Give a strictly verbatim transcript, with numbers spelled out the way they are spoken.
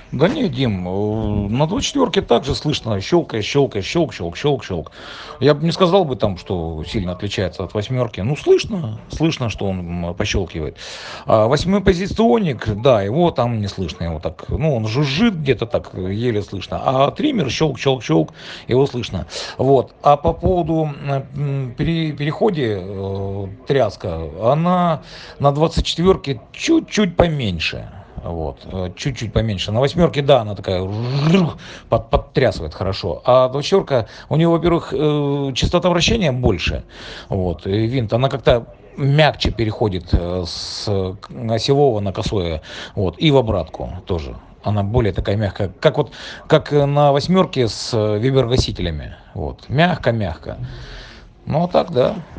Да не, Дим, э, на двадцать четверке также слышно щелкает, щелкает, щелк, щелк, щелк, щелк. Я бы не сказал бы там, что сильно отличается от восьмерки. Ну, слышно, слышно, что он м, пощелкивает. А восьмой позиционник, да, его там не слышно. Его так, ну, он жужжит где-то так, э, еле слышно. А триммер щелк, щелк, щелк, его слышно. Вот. А по поводу э, м, пере- переходе э, тряска, она на двадцать четверке чуть-чуть поменьше. Вот, э, чуть-чуть поменьше. На восьмерке, да, она такая под, подтрясывает хорошо. А двадцать у нее, во-первых, э, частота вращения больше. Вот, и винт, она как-то мягче переходит э, с осевого на косое. Вот, и в обратку тоже. Она более такая мягкая, как вот как на восьмерке с вибергасителями. Вот, мягко-мягко. Ну, а так, да.